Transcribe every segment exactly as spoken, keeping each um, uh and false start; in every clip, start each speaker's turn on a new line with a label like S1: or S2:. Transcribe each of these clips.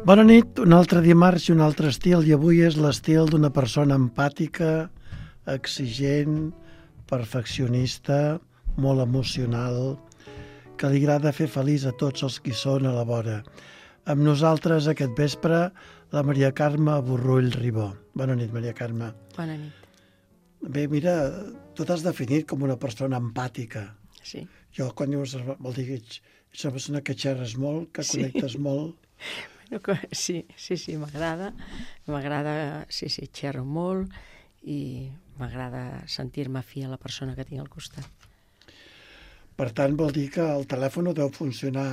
S1: Bona nit, un altre dimarts i un altre estil, i avui és l'estil d'una persona empàtica, exigent, perfeccionista, molt emocional, que li agrada fer feliç a tots els qui són a la vora. Amb nosaltres aquest vespre, la Maria Carme Borrull Ribó. Bona nit, Maria Carme.
S2: Bona nit.
S1: Bé, mira, tu t'has definit com una persona empàtica.
S2: Sí.
S1: Jo, quan dius, vol dir que ets una persona que xerres molt, que connectes sí. molt.
S2: Sí, sí, sí, m'agrada. M'agrada, sí, sí, xerro molt i m'agrada sentir-me fi a la persona que tinc al costat.
S1: Per tant, vol dir que el telèfon deu funcionar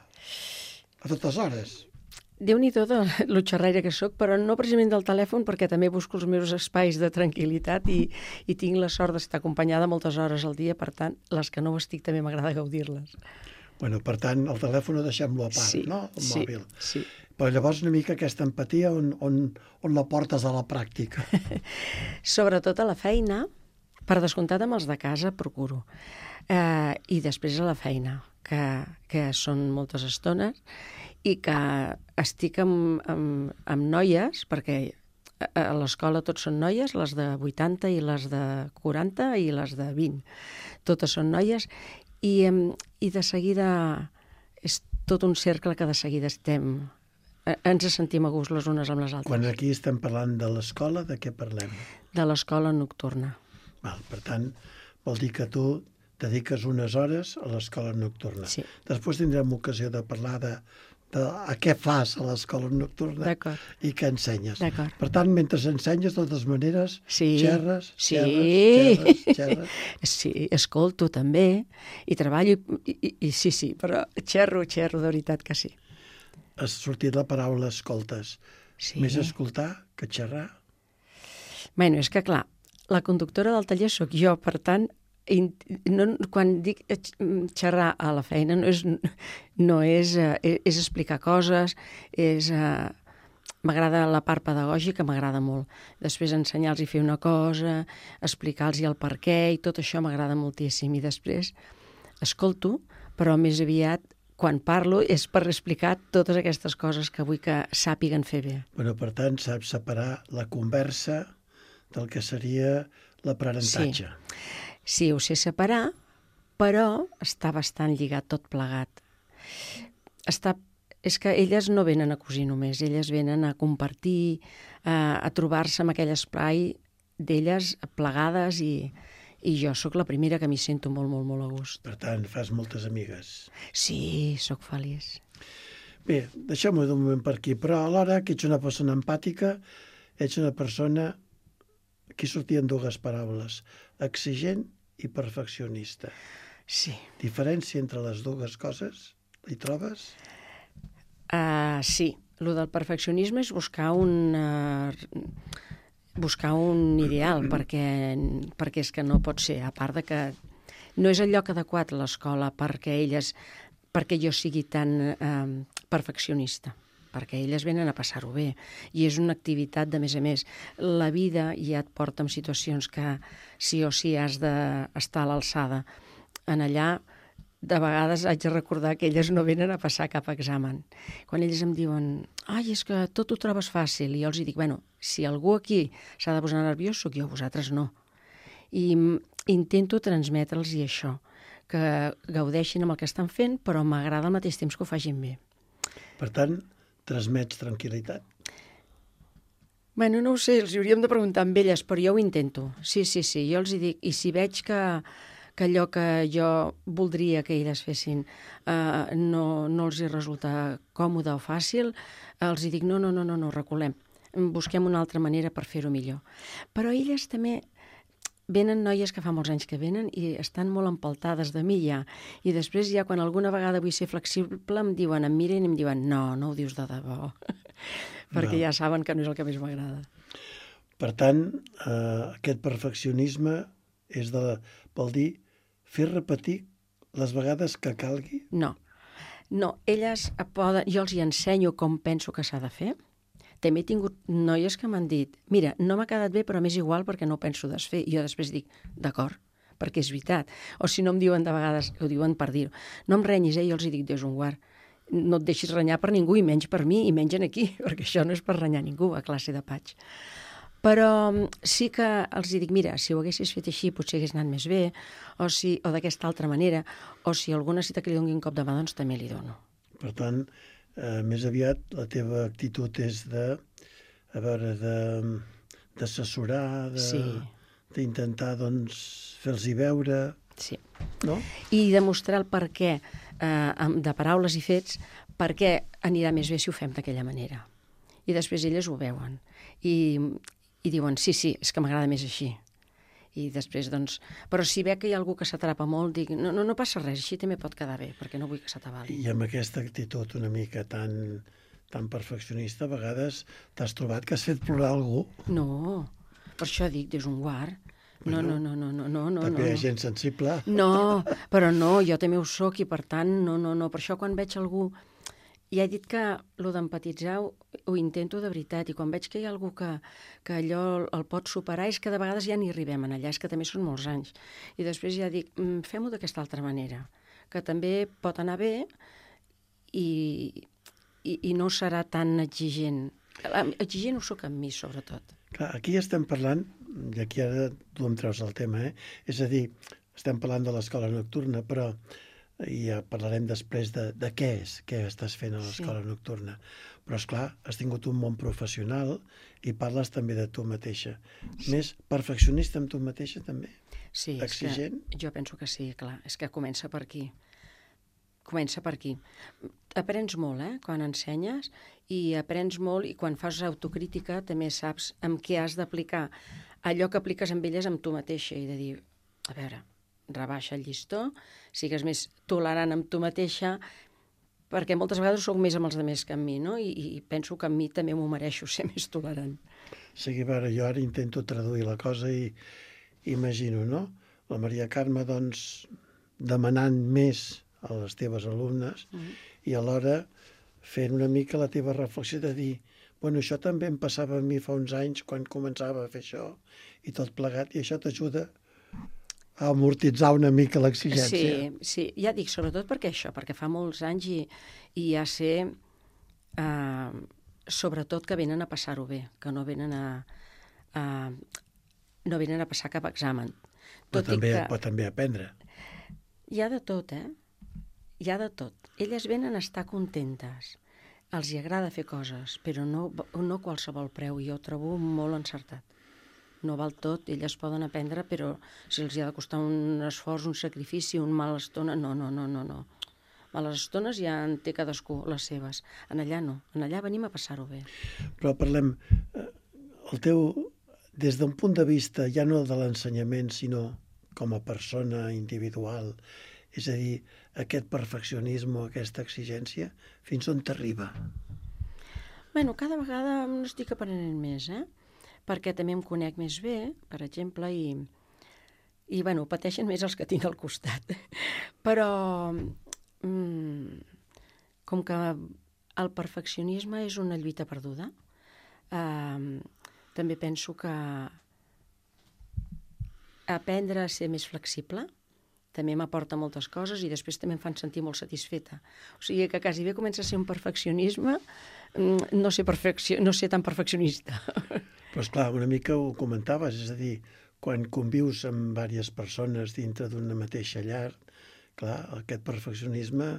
S1: a totes hores.
S2: Déu-n'hi-do de lo xerraire que sóc, però no precisament del telèfon, perquè també busco els meus espais de tranquil·litat i, i tinc la sort d'estar acompanyada moltes hores al dia, per tant, les que no ho estic també m'agrada gaudir-les.
S1: Bueno, per tant, el telèfon ho deixem-lo a part,
S2: sí,
S1: no? El
S2: sí,
S1: mòbil.
S2: Sí.
S1: Però llavors una mica aquesta empatia on, on, on la portes a la pràctica?
S2: Sobretot a la feina, per descomptat amb els de casa procuro. Eh, I després a la feina, que, que són moltes estones, i que estic amb, amb, amb noies, perquè a l'escola tots són noies, les de vuitanta i les de quaranta i les de vint. Totes són noies i, i de seguida és tot un cercle que de seguida estem, ens sentim a gust les unes amb les altres.
S1: Quan aquí estem parlant de l'escola, de què parlem?
S2: De l'escola nocturna.
S1: Val, per tant, vol dir que tu dediques unes hores a l'escola nocturna.
S2: Sí.
S1: Després tindrem ocasió de parlar de, de a què fas a l'escola nocturna i què ensenyes. Per tant, mentre ensenyes, de totes maneres,
S2: sí.
S1: xerres,
S2: sí.
S1: xerres, xerres, xerres.
S2: Sí, escolto també, i treballo, i, i, i sí, sí, però xerro, xerro, de veritat que sí.
S1: Has sortit la paraula escoltes.
S2: Sí.
S1: Més escoltar que xerrar?
S2: Bueno, és que clar, la conductora del taller sóc jo, per tant, no, quan dic xerrar a la feina no és, no és, és explicar coses, és, m'agrada la part pedagògica, m'agrada molt. Després ensenyar-los a fer una cosa, explicar-los el per què, i tot això m'agrada moltíssim. I després escolto, però més aviat quan parlo és per explicar totes aquestes coses que vull que sàpiguen fer bé.
S1: Bueno, per tant, saps separar la conversa del que seria l'aprenentatge.
S2: Sí. Sí, ho sé separar, però està bastant lligat tot plegat. Està, és que elles no venen a cosir només, elles venen a compartir, a, a trobar-se en aquell espai d'elles plegades i, i jo sóc la primera que m'hi sento molt, molt, molt a gust.
S1: Per tant, fas moltes amigues.
S2: Sí, sóc feliç.
S1: Bé, deixem-ho d'un moment per aquí, però alhora que ets una persona empàtica, ets una persona... Aquí sortien dues paraules, exigent i perfeccionista.
S2: Sí.
S1: Diferència entre les dues coses? Hi trobes?
S2: Uh, sí. Lo del perfeccionisme és buscar un, uh, buscar un ideal, perquè, perquè és que no pot ser, a part de que no és el lloc adequat l'escola perquè elles, perquè jo sigui tan uh, perfeccionista, perquè elles venen a passar-ho bé, i és una activitat de més a més. La vida ja et porta en situacions que sí o sí has d'estar a l'alçada. En allà, de vegades haig de recordar que elles no venen a passar cap examen. Quan elles em diuen, ai, és que tot ho trobes fàcil, i jo els dic, bueno, si algú aquí s'ha de posar nerviós, sóc jo, vosaltres no. I intento transmetre'ls i això, que gaudeixin amb el que estan fent, però m'agrada al mateix temps que ho facin bé. Per
S1: tant, transmets tranquil·litat?
S2: Bueno, no ho sé, els hauríem de preguntar amb elles, però jo ho intento. Sí, sí, sí, jo els hi dic. I si veig que, que allò que jo voldria que elles fessin eh, no, no els hi resulta còmode o fàcil, els hi dic, no, no, no, no, no, reculem. Busquem una altra manera per fer-ho millor. Però elles també... Venen noies que fa molts anys que venen i estan molt empaltades de mi ja. I després ja quan alguna vegada vull ser flexible em diuen, em miren i em diuen no, no ho dius de debò. Perquè no. Ja saben que no és el que més m'agrada.
S1: Per tant, eh, aquest perfeccionisme és de, vol dir fer repetir les vegades que calgui?
S2: No. No, elles poden... Jo els hi ensenyo com penso que s'ha de fer. També he tingut noies que m'han dit, mira, no m'ha quedat bé, però m'és igual perquè no ho penso desfer. I jo després dic, d'acord, perquè és veritat. O si no em diuen de vegades, ho diuen per dir-ho, no em renyis, eh? Jo els hi dic, Déu és un guard. no et deixis renyar per ningú, i menys per mi, i menys en aquí, perquè això no és per renyar ningú, a classe de patx. Però sí que els dic, mira, si ho haguessis fet així potser hagués anat més bé, o, si, o d'aquesta altra manera, o si alguna cita que li doni un cop de mà, doncs també li dono.
S1: Per tant, eh, més aviat la teva actitud és de, a veure, de, d'assessorar, de,
S2: Sí.
S1: d'intentar, doncs, fer-los-hi veure,
S2: Sí.
S1: no?
S2: I demostrar el per què, eh, amb- de paraules i fets, per què anirà més bé si ho fem d'aquella manera. I després elles ho veuen. I, i diuen, sí, sí, és que m'agrada més així. I després, doncs... Però si ve que hi ha algú que s'atrapa molt, dic, no, no, no passa res, així també pot quedar bé, perquè no vull que s'atabali.
S1: I amb aquesta actitud una mica tan, tan perfeccionista, a vegades t'has trobat que has fet plorar algú.
S2: No, per això dic, és un guard. No, no, no, no, no, no, no.
S1: També hi ha
S2: no.
S1: gent sensible.
S2: No, però no, jo també ho soc i per tant, no, no, no. Per això quan veig algú... Ja he dit que el d'empatitzar ho, ho intento de veritat, i quan veig que hi ha algú que, que allò el pot superar, és que de vegades ja n'hi arribem en allà, és que també són molts anys. I després ja dic, mm, fem-ho d'aquesta altra manera, que també pot anar bé i, i, i no serà tan exigent. Exigent ho soc amb mi, sobretot.
S1: Clar, aquí estem parlant, i aquí ara tu em treus el tema, eh? És a dir, estem parlant de l'escola nocturna, però i ja parlarem després de, de què és, què estàs fent a l'escola sí. nocturna. Però, esclar, has tingut un món professional i parles també de tu mateixa. Sí. Més perfeccionista amb tu mateixa, també?
S2: Sí,
S1: exigent?
S2: És que jo penso que sí, clar. És que comença per aquí. Comença per aquí. Aprens molt, eh?, quan ensenyes, i aprens molt, i quan fas autocrítica també saps amb què has d'aplicar allò que apliques amb elles amb tu mateixa, i de dir, a veure, rebaixa el llistó, sigues més tolerant amb tu mateixa, perquè moltes vegades soc més amb els altres que amb mi, no? I, i penso que amb mi també m'ho mereixo, ser més tolerant.
S1: Sí, a veure, jo ara intento traduir la cosa i imagino, no? La Maria Carme, doncs, demanant més a les teves alumnes mm. i alhora fent una mica la teva reflexió de dir, bueno, això també em passava a mi fa uns anys quan començava a fer això i tot plegat, i això t'ajuda a amortitzar una mica l'exigència.
S2: Sí, sí, ja dic, sobretot perquè això, perquè fa molts anys i, i ja sé, eh, sobretot que venen a passar-ho bé, que no venen a, a, no venen a passar cap examen.
S1: Però
S2: Tot
S1: també,
S2: que...
S1: pot també aprendre.
S2: Hi ha de tot, eh? Hi ha de tot. Elles venen a estar contentes. Els hi agrada fer coses, però no, no qualsevol preu, i jo ho trobo molt encertat. No val tot, elles poden aprendre, però si els hi ha de costar un esforç, un sacrifici, un mal estona, no, no, no, no, no. Males estones ja en té cadascú les seves. En allà no, en allà venim a passar-ho bé.
S1: Però parlem, el teu, des d'un punt de vista, ja no de l'ensenyament, sinó com a persona individual, és a dir, aquest perfeccionisme, aquesta exigència, fins on t'arriba?
S2: Bueno, cada vegada n'estic aprenent més, eh? Perquè també em conec més bé, per exemple, i, i bueno, pateixen més els que tinc al costat. Però, mm, com que el perfeccionisme és una lluita perduda, eh, també penso que aprendre a ser més flexible també m'aporta moltes coses i després també em fan sentir molt satisfeta. O sigui que quasi bé comença a ser un perfeccionisme, no ser, perfeccio, no ser tan perfeccionista.
S1: Però esclar, una mica ho comentaves, és a dir, quan convius amb diverses persones dintre d'una mateixa llar, clar, aquest perfeccionisme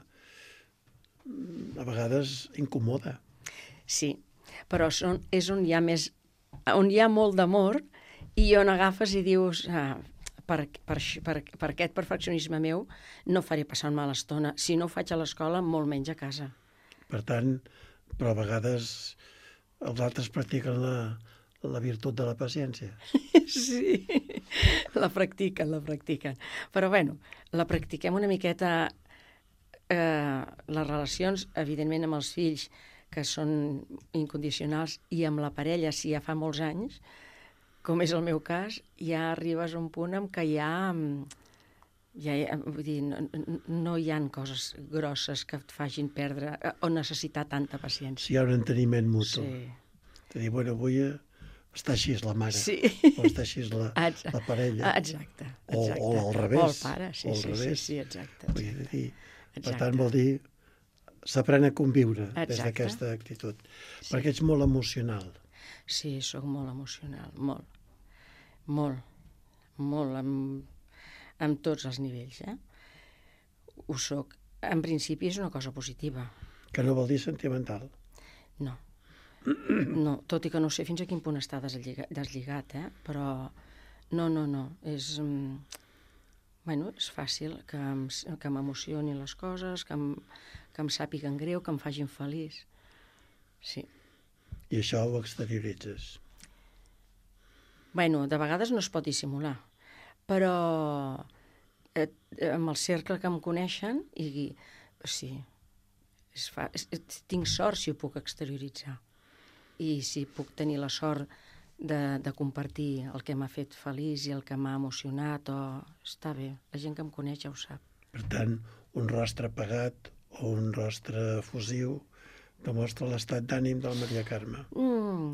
S1: a vegades incomoda.
S2: Sí, però són, és on hi ha més, on hi ha molt d'amor i on agafes i dius, ah, per, per, per, per aquest perfeccionisme meu no faré passar una mala estona. Si no ho faig a l'escola, molt menys a casa.
S1: Per tant, però a vegades els altres practiquen la, la virtut de la paciència.
S2: Sí, la practiquen, la practiquen. Però bueno, la practiquem una miqueta, eh, les relacions, evidentment, amb els fills, que són incondicionals, i amb la parella, si ja fa molts anys, com és el meu cas, ja arribes a un punt en què ja, ja vull dir, no, no hi ha coses grosses que et facin perdre o necessitar tanta paciència.
S1: Si hi ha un enteniment mutu.
S2: Sí.
S1: De dir, bueno, avui està així la mare,
S2: sí.
S1: o està així la, la parella.
S2: Exacte,
S1: O,
S2: exacte.
S1: o al revés.
S2: O el pare, sí,
S1: o al
S2: sí,
S1: revés.
S2: sí, sí, exacte. exacte.
S1: Vull dir,
S2: exacte.
S1: per tant, vol dir s'aprèn a conviure
S2: Exacte.
S1: des d'aquesta actitud,
S2: Sí.
S1: perquè ets molt emocional.
S2: Sí, sóc molt emocional, molt. Molt, molt, amb, amb tots els nivells, eh? Ho soc. En principi és una cosa positiva.
S1: Que no vol dir sentimental.
S2: No. No, tot i que no sé fins a quin punt està deslligat, deslligat eh? Però no, no, no. És, mm, bueno, és fàcil que em, que m'emocionin les coses, que em, que em sàpiguen greu, que em facin feliç. Sí.
S1: I això ho exterioritzes.
S2: Bueno, de vegades no es pot dissimular, però eh, amb el cercle que em coneixen, i sí, és fa, és, tinc sort si ho puc exterioritzar. I si puc tenir la sort de, de compartir el que m'ha fet feliç i el que m'ha emocionat, o està bé, la gent que em coneix ja ho sap.
S1: Per tant, un rostre apagat o un rostre efusiu demostra l'estat d'ànim de la Maria Carme.
S2: Mm.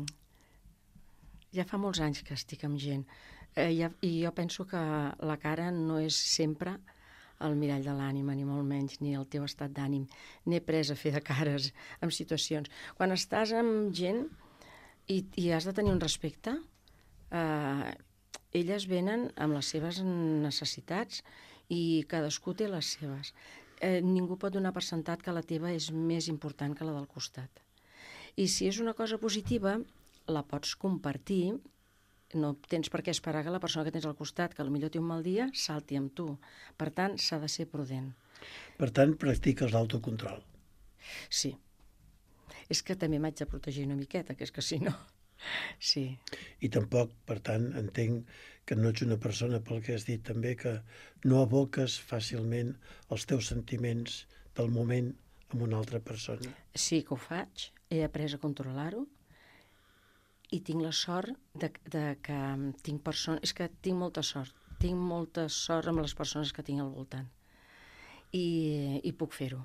S2: Ja fa molts anys que estic amb gent eh, i, i jo penso que la cara no és sempre el mirall de l'ànima, ni molt menys, ni el teu estat d'ànim. N'he pres a fer de cares en situacions. Quan estàs amb gent i, i has de tenir un respecte, eh, elles venen amb les seves necessitats i cadascú té les seves. Eh, ningú pot donar per sentat que la teva és més important que la del costat. I si és una cosa positiva, la pots compartir, no tens per què esperar que la persona que tens al costat, que potser té un mal dia, salti amb tu. Per tant, s'ha de ser prudent.
S1: Per tant, practiques l'autocontrol.
S2: Sí. És que també m'haig de protegir una miqueta, que és que si no... Sí.
S1: I tampoc, per tant, entenc que no ets una persona, pel que has dit també, que no aboques fàcilment els teus sentiments del moment amb una altra persona.
S2: Sí que ho faig, he après a controlar-ho, i tinc la sort de, de que tinc persones... És que tinc molta sort. Tinc molta sort amb les persones que tinc al voltant. I, i puc fer-ho.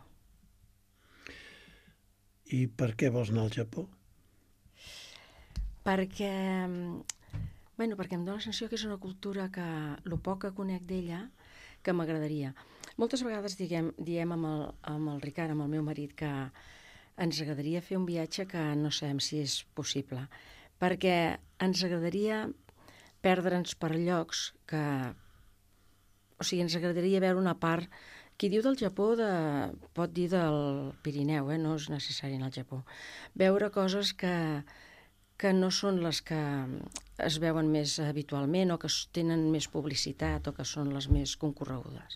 S1: I per què vols anar al Japó?
S2: Perquè... Bueno, perquè em dóna la sensació que és una cultura que, el poc que conec d'ella, que m'agradaria. Moltes vegades diguem, diem amb el, amb el Ricard, amb el meu marit, que ens agradaria fer un viatge que no sabem si és possible, perquè ens agradaria perdre'ns per llocs que... O sigui, ens agradaria veure una part... Qui diu del Japó de, pot dir del Pirineu, eh? No és necessari anar al Japó. Veure coses que, que no són les que es veuen més habitualment o que tenen més publicitat o que són les més concorregudes.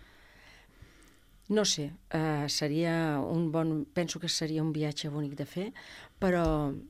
S2: No sé, eh, seria un bon... Penso que seria un viatge bonic de fer, però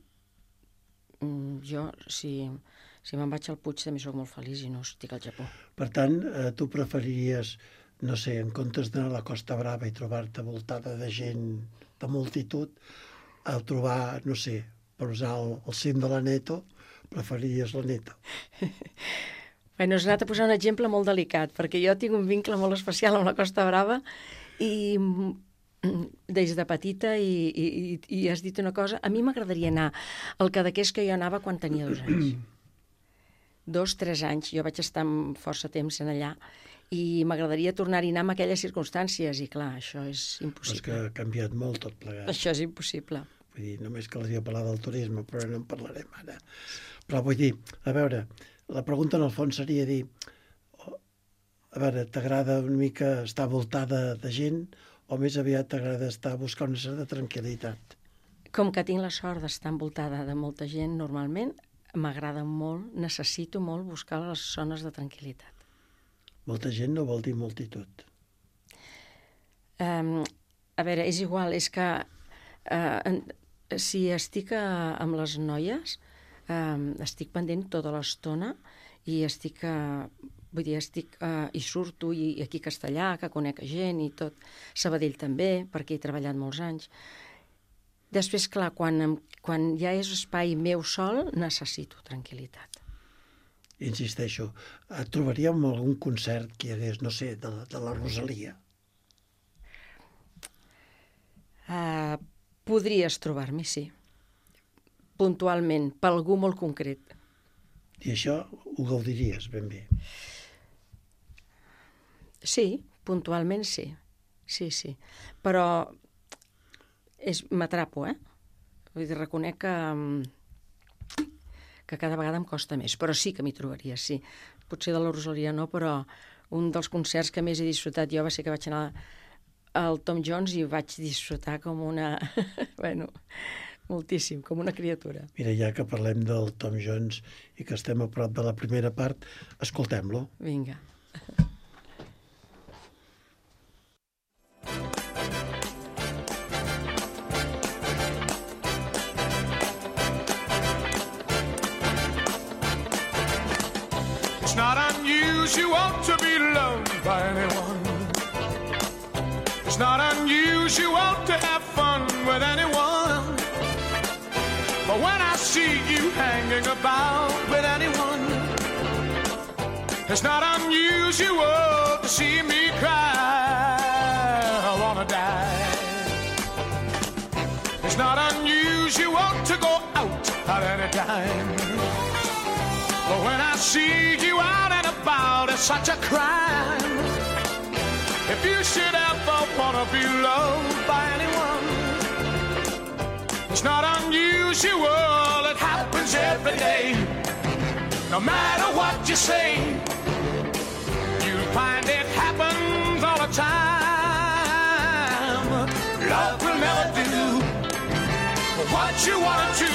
S2: mm, jo, si, si me'n vaig al Puig, també soc molt feliç i no estic al Japó.
S1: Per tant, eh, tu preferiries, no sé, en comptes d'anar a la Costa Brava i trobar-te voltada de gent, de multitud, a trobar, no sé, per usar el, el cim de la Neto, preferiries la Neto.
S2: Bueno, has anat a posar un exemple molt delicat, perquè jo tinc un vincle molt especial amb la Costa Brava i des de petita i, i, i has dit una cosa, a mi m'agradaria anar al Cadaqués que jo anava quan tenia dos anys. Dos, tres anys, jo vaig estar força temps en allà i m'agradaria tornar-hi a anar en aquelles circumstàncies i clar, això és impossible.
S1: És que ha canviat molt tot plegat.
S2: Això és impossible.
S1: Vull dir, només caldria parlar del turisme, però no en parlarem ara. Però vull dir, a veure, la pregunta en el fons seria dir, a veure, t'agrada una mica estar voltada de gent o més aviat t'agrada estar a buscar una certa tranquil·litat?
S2: Com que tinc la sort d'estar envoltada de molta gent normalment, m'agrada molt, necessito molt buscar les zones de tranquil·litat.
S1: Molta gent no vol dir multitud.
S2: Um, a veure, és igual, és que uh, si estic uh, amb les noies, um, estic pendent tota l'estona i estic, uh, vull dir, estic, uh, i surto i, i aquí a Castellà, que conec gent i tot, Sabadell també, perquè he treballat molts anys. Després, clar, quan, quan ja és espai meu sol, necessito tranquil·litat.
S1: Insisteixo, trobaríem algun concert que hi hagués, no sé, de, de la Rosalia?
S2: Uh, podries trobar-m'hi, sí. Puntualment, per algú molt concret.
S1: I això ho gaudiries ben bé?
S2: Sí, puntualment sí. Sí, sí. Però és, m'atrapo, eh? Vull dir, reconec que, que cada vegada em costa més, però sí que m'hi trobaria, sí. Potser de la Rosalia no, però un dels concerts que més he disfrutat jo va ser que vaig anar al Tom Jones i vaig disfrutar com una... bueno, moltíssim, com una criatura.
S1: Mira, ja que parlem del Tom Jones i que estem a prop de la primera part, escoltem-lo.
S2: Vinga.
S3: It's not unusual to be loved by anyone. It's not unusual to have fun with anyone. But when I see you hanging about with anyone, it's not unusual to see me cry. I wanna die. It's not unusual to go out at any time. But when I see you out and about, it's such a crime. If you should ever wanna be loved by anyone, it's not unusual, it happens every day. No matter what you say, you'll find it happens all the time. Love will never do what you want to.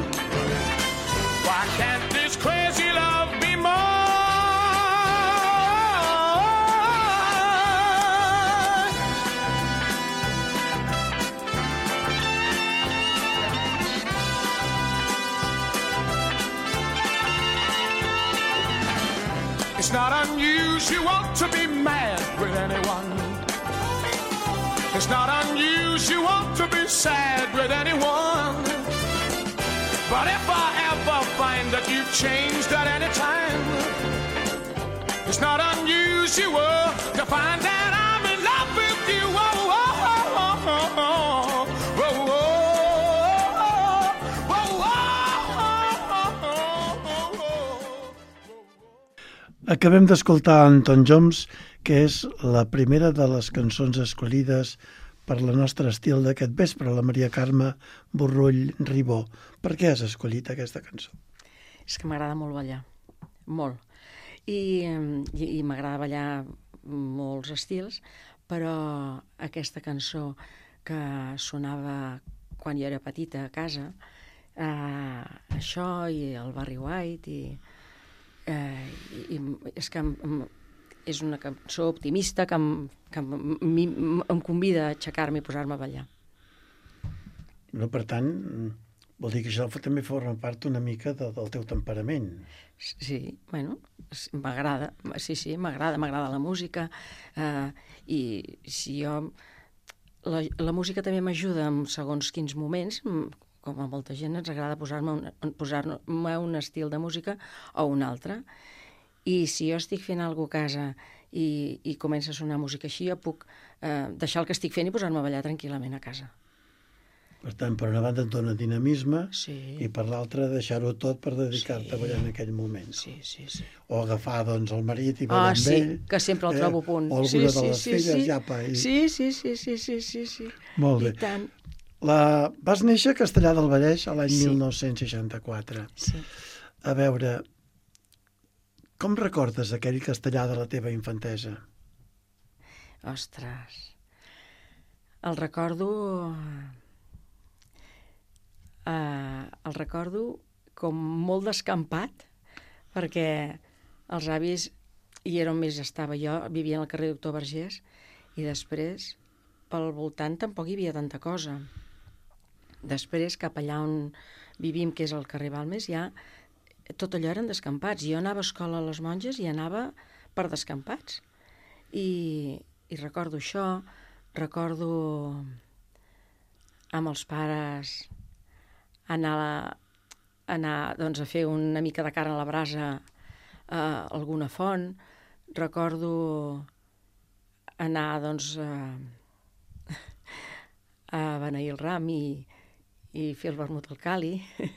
S3: Why can't this crazy love be more? It's not unusual to be mad with anyone. It's not unusual to be sad with anyone. But if I ever find that you've changed at any time, it's not unusual to find that I'm in love with you. Oh, oh, oh, oh, oh, oh, oh, oh, oh.
S1: Acabem d'escoltar Anton Jones, que és la primera de les cançons escollides per la nostra estil d'aquest vespre, la Maria Carme Borrull Ribó. Per què has escollit aquesta cançó?
S2: És que m'agrada molt ballar, molt. I, i, i m'agrada ballar molts estils, però aquesta cançó que sonava quan jo era petita a casa, eh, això i el Barry White, i, eh, i, i és que em, és una cançó optimista que em, que em, em convida a aixecar-me i posar-me a ballar.
S1: No, per tant, vol dir que això també forma part una mica de, del teu temperament.
S2: Sí, bueno, m'agrada, sí, sí, m'agrada, m'agrada la música, eh, i si jo... La, la música també m'ajuda en segons quins moments, com a molta gent ens agrada posar-me un, posar-me un estil de música o un altre, i si jo estic fent alguna cosa a casa i, i comença a sonar música així, jo puc eh, deixar el que estic fent i posar-me a ballar tranquil·lament a casa.
S1: Per tant, per una banda et dona dinamisme,
S2: sí,
S1: i per l'altra deixar-ho tot per dedicar-te sí, a ballar en aquell moment.
S2: Sí, sí, sí.
S1: O agafar, doncs, el marit i ballar
S2: ah,
S1: amb
S2: sí,
S1: ell.
S2: Que sempre el
S1: eh?
S2: trobo a punt.
S1: O alguna
S2: sí,
S1: de
S2: sí,
S1: les
S2: sí,
S1: filles,
S2: sí.
S1: ja, pa. I...
S2: Sí, sí, sí, sí, sí, sí, sí.
S1: Molt bé.
S2: I tant.
S1: La... Vas néixer a Castellar del Vallès l'any
S2: sí.
S1: mil nou-cents seixanta-quatre.
S2: Sí.
S1: A veure, com recordes aquell castellà de la teva infantesa?
S2: Ostres, el recordo... Uh, el recordo com molt descampat, perquè els avis, i era on més estava jo, vivia al carrer Doctor Vergés, i després, pel voltant, tampoc hi havia tanta cosa. Després, cap allà on vivim, que és el carrer Balmes, ja tot allò eren descampats. Jo anava a escola a les monges i anava per descampats. I, i recordo això, recordo amb els pares anar, a, anar doncs, a fer una mica de carn a la brasa a alguna font. Recordo anar doncs, a, a beneir el ram i, i fer el vermut al cali.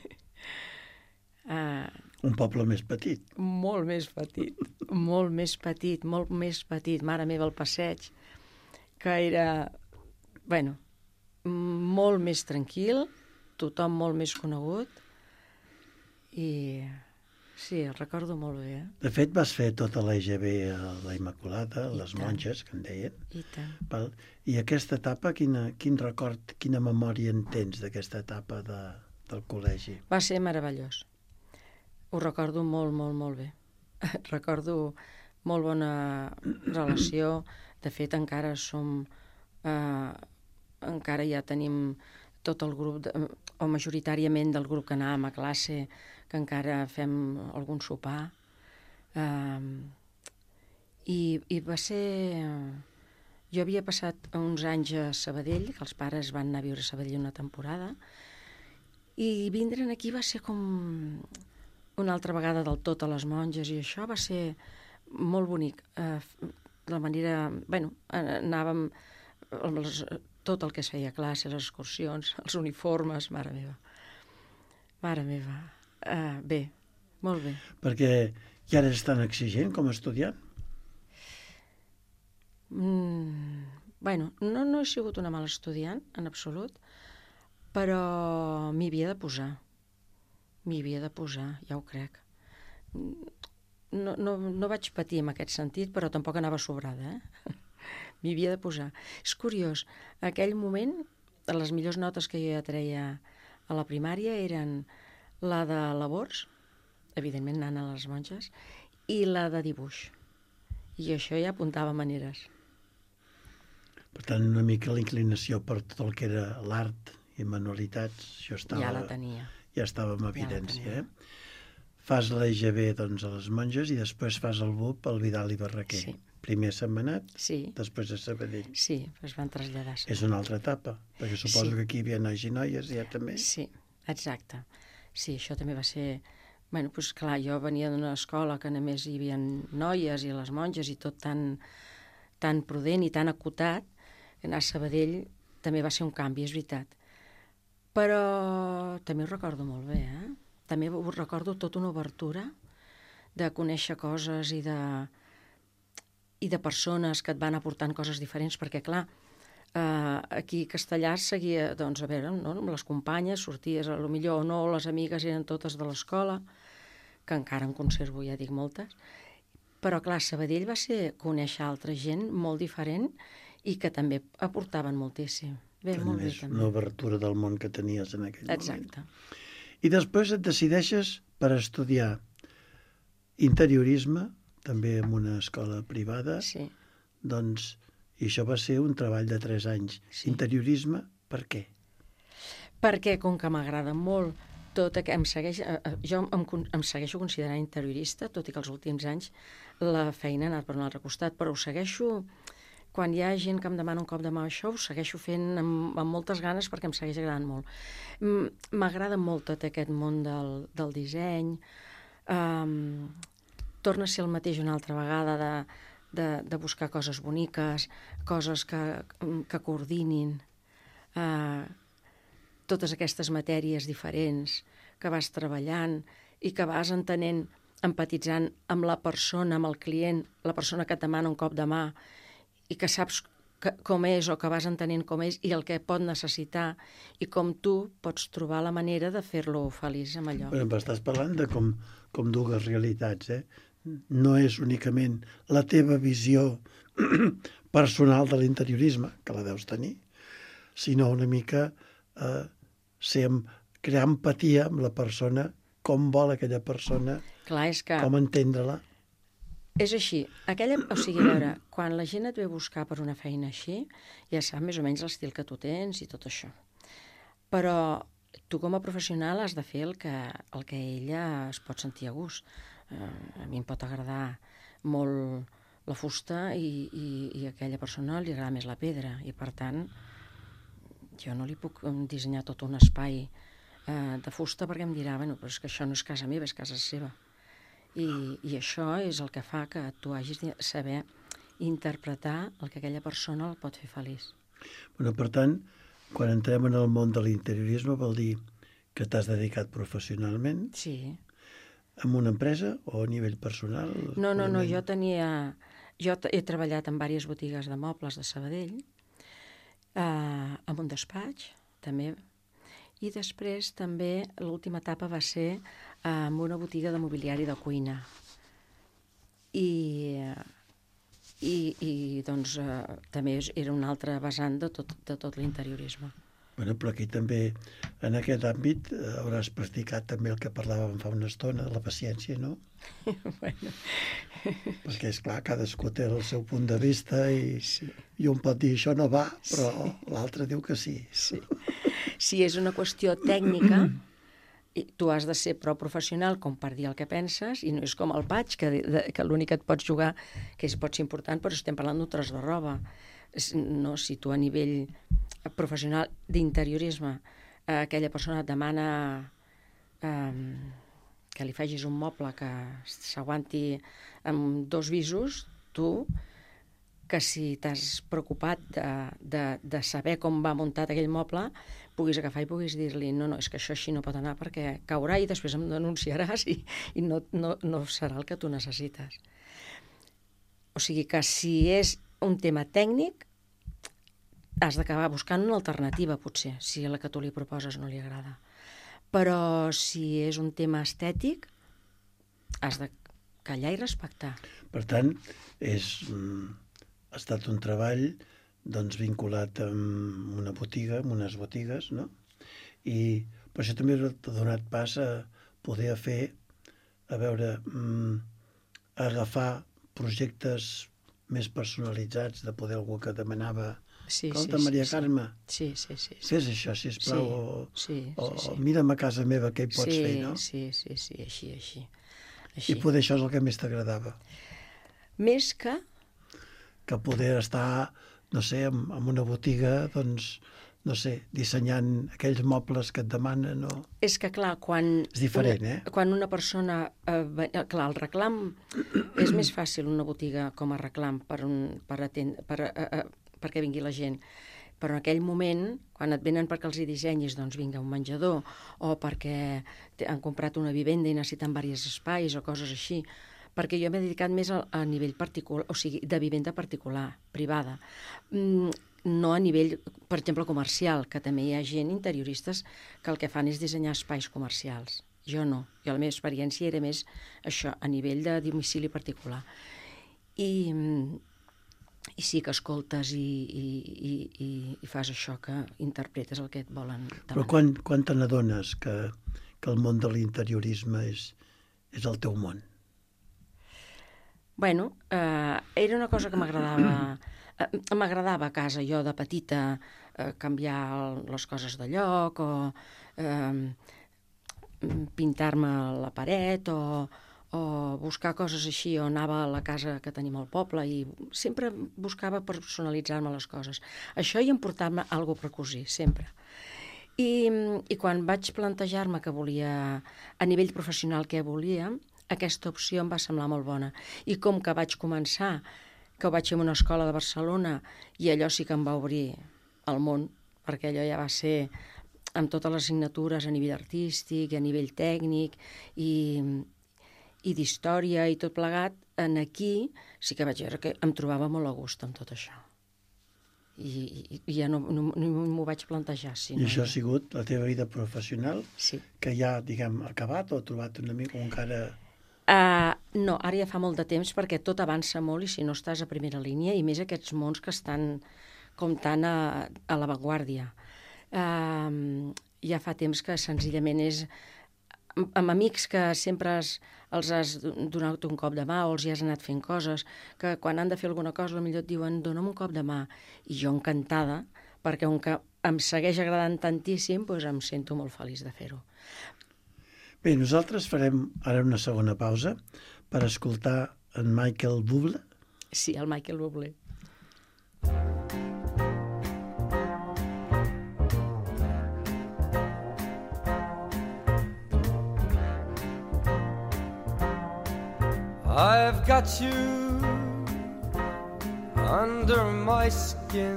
S2: uh,
S1: Un poble més petit.
S2: Molt més petit, molt més petit, molt més petit. Mare meva, el passeig, que era... Bueno, molt més tranquil, tothom molt més conegut, i sí, el recordo molt bé. Eh?
S1: De fet, vas fer tota l'E G B a la Immaculada,
S2: I
S1: les
S2: tant.
S1: monges, que en deien.
S2: I tant.
S1: Val? I aquesta etapa, quina, quin record, quina memòria en tens d'aquesta etapa de, del col·legi?
S2: Va ser meravellós. Ho recordo molt, molt, molt bé. Recordo molt bona relació. De fet, encara som... Eh, encara ja tenim tot el grup, de, o majoritàriament del grup que anàvem a classe, que encara fem algun sopar. Eh, i, I va ser... Jo havia passat uns anys a Sabadell, que els pares van anar a viure a Sabadell una temporada, i vindre'n aquí va ser com una altra vegada del tot a les monges, i això va ser molt bonic. Eh, la manera... Bueno, anàvem... Les, tot el que es feia a classe, les excursions, els uniformes, mare meva. Mare meva. Uh, bé, molt bé.
S1: Perquè ja eres tan exigent com a estudiant?
S2: Mm, bueno, no, no he sigut una mala estudiant, en absolut, però m'hi havia de posar. M'hi havia de posar, ja ho crec. No, no, no vaig patir en aquest sentit, però tampoc anava sobrada, eh? M'hi havia de posar. És curiós, en aquell moment, les millors notes que jo ja treia a la primària eren la de labors, evidentment anant a les monges, i la de dibuix. I això ja apuntava maneres.
S1: Per tant, una mica la inclinació per tot el que era l'art i manualitats, això estava,
S2: Ja la tenia.
S1: Ja estava en evidència.
S2: Ja
S1: eh? Fas l'E G B doncs, a les monges i després fas el B U P al Vidal i Barraquer.
S2: Sí.
S1: Primer a Sentmenat,
S2: Sí.
S1: després a Sabadell.
S2: Sí, es van traslladar.
S1: És una altra etapa, perquè suposo
S2: Sí.
S1: que aquí hi havia nois i noies, ja també.
S2: Sí, exacte. Sí, això també va ser... Bueno, doncs clar, jo venia d'una escola que només hi havia noies i les monges i tot tan, tan prudent i tan acotat, anar a Sabadell també va ser un canvi, és veritat. Però també ho recordo molt bé, eh? També ho recordo tota una obertura de conèixer coses i de... i de persones que et van aportant coses diferents, perquè, clar, eh, aquí a Castellar seguia, doncs, a veure, no? Amb les companyes, sorties, a lo millor o no, les amigues eren totes de l'escola, que encara en conservo, ja dic, moltes, però, clar, Sabadell va ser conèixer altra gent molt diferent i que també aportaven moltíssim. Bé,
S1: També
S2: molt bé,
S1: és
S2: també.
S1: una obertura del món que tenies en aquell
S2: Exacte.
S1: moment. I després et decideixes per estudiar interiorisme, també en una escola privada,
S2: Sí.
S1: doncs, i això va ser un treball de tres anys.
S2: Sí.
S1: Interiorisme, per què?
S2: Perquè, com que m'agrada molt tot aquest... Em segueix, eh, jo em, con- em segueixo considerant interiorista, tot i que els últims anys la feina ha anat per un altre costat, però ho segueixo... Quan hi ha gent que em demana un cop de mà això, ho segueixo fent amb, amb moltes ganes perquè em segueix agradant molt. M- M'agrada molt tot aquest món del, del disseny. Um, torna a ser el mateix una altra vegada de, de, de buscar coses boniques, coses que, que coordinin uh, totes aquestes matèries diferents que vas treballant i que vas entenent, empatitzant amb la persona, amb el client, la persona que et demana un cop de mà, i que saps que, com és o que vas entenent com és i el que pot necessitar i com tu pots trobar la manera de fer-lo feliç amb allò.
S1: Bueno, estàs parlant de com, com dues realitats, eh? No és únicament la teva visió personal de l'interiorisme, que la deus tenir, sinó una mica eh, ser, crear empatia amb la persona, com vol aquella persona,
S2: Clar, és que...
S1: com entendre-la.
S2: És així. Aquella, o sigui, a veure, quan la gent et ve a buscar per una feina així, ja sap més o menys l'estil que tu tens i tot això. Però tu com a professional has de fer el que, el que ella es pot sentir a gust. Eh, a mi em pot agradar molt la fusta i, i, i a aquella persona li agrada més la pedra. I, per tant, jo no li puc dissenyar tot un espai eh, de fusta perquè em dirà, bueno, però és que això no és casa meva, és casa seva. I, i això és el que fa que tu hagis de saber interpretar el que aquella persona el pot fer feliç.
S1: Bueno, per tant, quan entrem en el món de l'interiorisme vol dir que t'has dedicat professionalment
S2: Sí.
S1: en una empresa o a nivell personal?
S2: No, no, no,
S1: purament?
S2: jo tenia... Jo he treballat en diverses botigues de mobles de Sabadell Uh, amb un despatx, també. I després també l'última etapa va ser uh, amb una botiga de mobiliari de cuina. I, i, i doncs uh, també era un altre vessant de tot, de tot l'interiorisme.
S1: Bueno, però aquí també, en aquest àmbit, hauràs practicat també el que parlàvem fa una estona, de la paciència, no?
S2: Bueno.
S1: Perquè, esclar, cadascú té el seu punt de vista i, sí. i un pot dir això no va, però sí. l'altre diu que sí.
S2: Sí. Si és una qüestió tècnica, tu has de ser prou professional com per dir el que penses, i no és com el patx, que, que l'únic que et pots jugar, que és, pot ser important, però estem parlant d'un tros de roba. No, si tu a nivell professional d'interiorisme eh, aquella persona et demana eh, que li facis un moble que s'aguanti amb dos visos, tu, que si t'has preocupat de, de, de saber com va muntat aquell moble, puguis agafar i puguis dir-li no, no, és que això així no pot anar perquè caurà i després em denunciaràs i, i no, no, no serà el que tu necessites. O sigui que si és un tema tècnic, has d'acabar buscant una alternativa, potser, si la que tu li proposes no li agrada. Però si és un tema estètic, has de callar i respectar.
S1: Per tant, és, ha estat un treball doncs, vinculat amb una botiga, amb unes botigues, no? I per això també t'ha donat pas a poder fer, a veure, a agafar projectes més personalitzats, de poder algú que demanava
S2: sí,
S1: escolta,
S2: sí,
S1: Maria
S2: sí,
S1: Carme,
S2: sí, sí, sí, sí.
S1: fes això, sisplau,
S2: sí,
S1: o,
S2: sí,
S1: o,
S2: sí, sí.
S1: o mira'm a casa meva què hi pots
S2: sí,
S1: fer, no?
S2: Sí, sí, sí, així, així, així.
S1: I poder això és el que més t'agradava.
S2: Més que?
S1: Que poder estar, no sé, en, en una botiga, doncs, no sé, dissenyant aquells mobles que et demanen, o...
S2: És que, clar, quan...
S1: És diferent,
S2: una,
S1: eh?
S2: Quan una persona... Eh, clar, el reclam és més fàcil una botiga com a reclam per, un, per, atend, per, eh, eh, perquè vingui la gent. Però en aquell moment, quan et venen perquè els hi dissenyis, doncs vinga, un menjador, o perquè han comprat una vivenda i necessiten diversos espais o coses així, perquè jo m'he dedicat més a, a nivell particular, o sigui, de vivenda particular, privada. Mm, no a nivell, per exemple, comercial, que també hi ha gent interioristes que el que fan és dissenyar espais comercials. Jo no. Jo la meva experiència era més això, a nivell de domicili particular. I, i sí que escoltes i, i, i, i, i fas això, que interpretes el que et volen demanar.
S1: Però quan, quan te n'adones que, que el món de l'interiorisme és, és el teu món?
S2: Bueno, eh, era una cosa que m'agradava... Eh, m'agradava a casa, jo de petita, eh, canviar les coses de lloc o eh, pintar-me la paret o, o buscar coses així, o anava a la casa que tenim al poble i sempre buscava personalitzar-me les coses. Això i emportar-me alguna cosa per cosir, sempre. I, i quan vaig plantejar-me que volia, a nivell professional què volia, aquesta opció em va semblar molt bona. I com que vaig començar, que ho vaig fer en una escola de Barcelona, i allò sí que em va obrir el món, perquè allò ja va ser amb totes les assignatures a nivell artístic, a nivell tècnic i, i d'història i tot plegat, en aquí sí que vaig veure que em trobava molt a gust amb tot això. I, i, i ja no, no, no m'ho vaig plantejar. Si
S1: I
S2: no,
S1: això ha sigut la teva vida professional?
S2: Sí.
S1: Que ja, diguem, acabat o trobat un amic o encara...
S2: Uh, no, ara ja fa molt de temps perquè tot avança molt i si no estàs a primera línia i més aquests mons que estan com tan a, a l'avantguàrdia. Uh, ja fa temps que senzillament és amb, amb amics que sempre has, els has donat un cop de mà o els hi has anat fent coses, que quan han de fer alguna cosa potser et diuen dona'm un cop de mà i jo encantada perquè com que em segueix agradant tantíssim doncs em sento molt feliç de fer-ho.
S1: Bé, nosaltres farem ara una segona pausa per escoltar en Michael Bublé.
S2: Sí, el Michael Bublé.
S3: I've got you under my skin.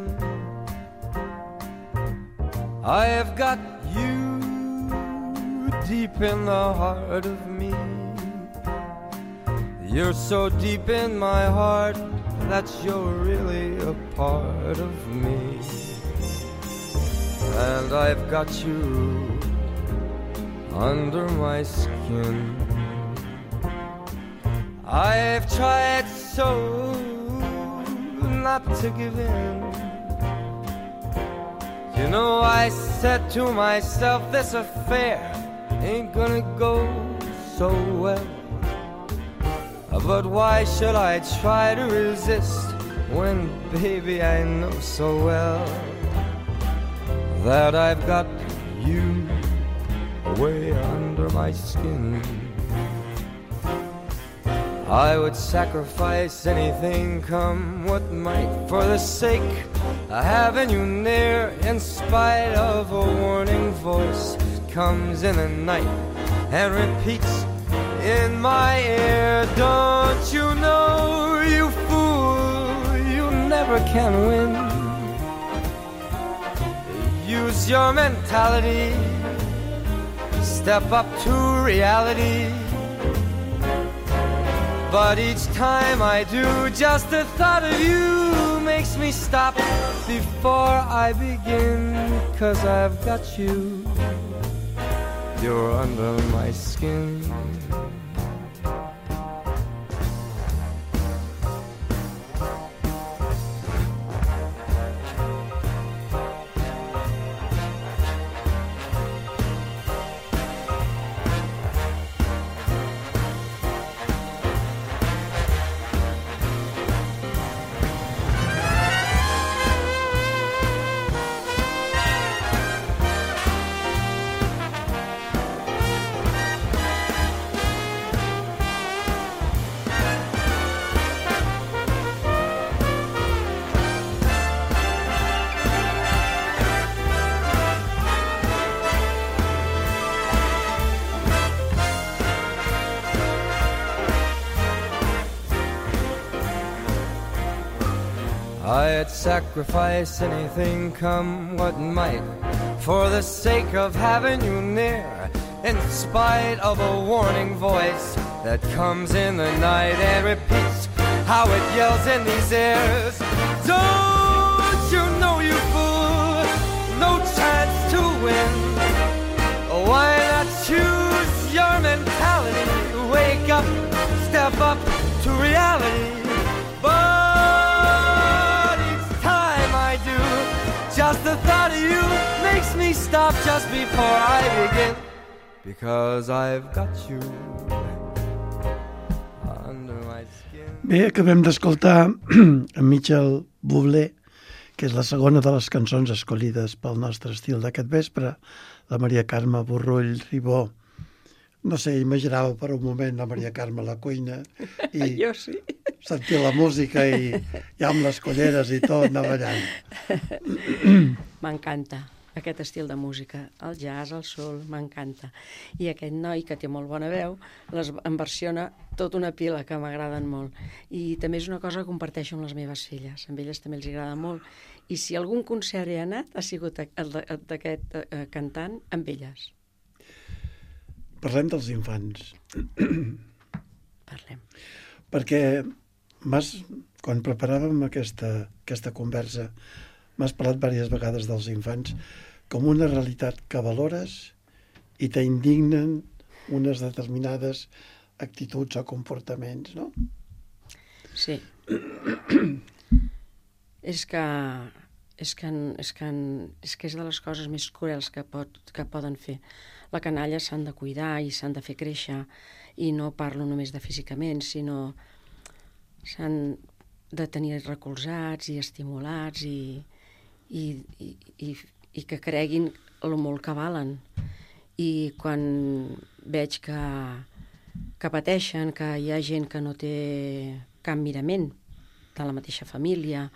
S3: I've got you deep in the heart of me. You're so deep in my heart that you're really a part of me.
S4: and I've got you under my skin. I've tried so not to give in. You know, I said to myself, this affair ain't gonna go so well. But why should I try to resist when, baby, I know so well that I've got you way under my skin. I would sacrifice anything, come what might, for the sake of having you near, in spite of a warning voice that comes in the night and repeats in my ear. Don't you know, you fool, you never can win. Use your mentality, step up to reality. But each time I do, just the thought of you makes me stop before I begin. 'Cause I've got you, you're under my skin. I'd sacrifice anything, come what might, for the sake of having you near, in spite of a warning voice that comes in the night and repeats how it yells in these ears. Don't you know, you fool, no chance to win. Why not choose your mentality, wake up, step up to reality. But just the thought of you makes me stop just before I begin. Because I've got you under my skin.
S1: Bé, acabem d'escoltar en Michel Bublé, que és la segona de les cançons escollides pel nostre estil d'aquest vespre, la Maria Carme Borrull Ribó. No sé, imaginava per un moment la Maria Carme a la cuina i
S2: jo sí.
S1: sentir la música i ja amb les colleres i tot, anar ballant.
S2: M'encanta aquest estil de música, el jazz, el soul, m'encanta. I aquest noi, que té molt bona veu, les en versiona tota una pila que m'agraden molt. I també és una cosa que comparteixo amb les meves filles, amb elles també els agrada molt. I si algun concert he anat, ha sigut el d'aquest eh, cantant amb elles.
S1: Parlem dels infants.
S2: Parlem.
S1: Perquè m'has, quan preparàvem aquesta, aquesta conversa, m'has parlat diverses vegades dels infants com una realitat que valores i t'indignen unes determinades actituds o comportaments, no?
S2: Sí. és que és que, és que és que és de les coses més cruels que, pot, que poden fer. La canalla s'han de cuidar i s'han de fer créixer, i no parlo només de físicament, sinó s'han de tenir recolzats i estimulats i, i, i, i, i que creguin el molt que valen. I quan veig que, que pateixen, que hi ha gent que no té cap mirament de la mateixa família,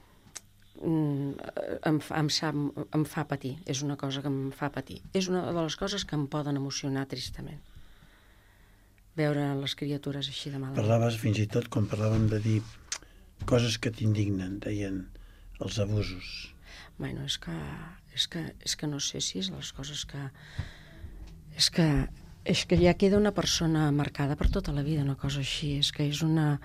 S2: em fa, em, sap, em fa patir, és una cosa que em fa patir. És una de les coses que em poden emocionar tristament. Veure les criatures així de malament.
S1: Parlaves fins i tot, quan parlàvem de dir coses que t'indignen, deien els abusos.
S2: Bueno, és que, és que, és que no sé si és les coses que... És que, és que ja queda una persona marcada per tota la vida, una cosa així. És que és una...